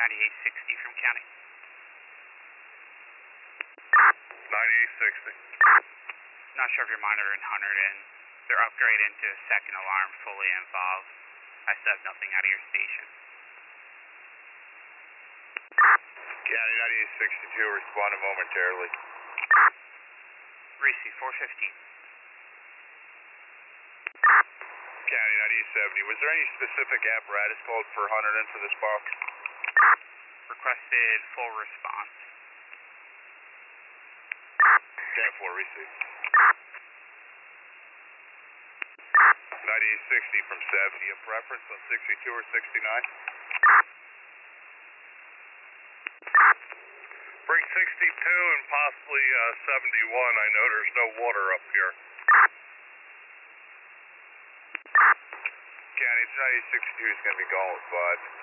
9860 from county. 9860. Not sure if you're monitoring Hunterdon. They're upgraded into a second alarm, fully involved. I still have nothing out of your station. County 9862, responding momentarily. Receive 415. County 9870, was there any specific apparatus called for Hunterdon for this box? Requested full response. 10-4, receive. 9860 from 70, a preference on 62 or 69? Bring 62 and possibly 71, I know there's no water up here. County 9862 is going to be going with 5.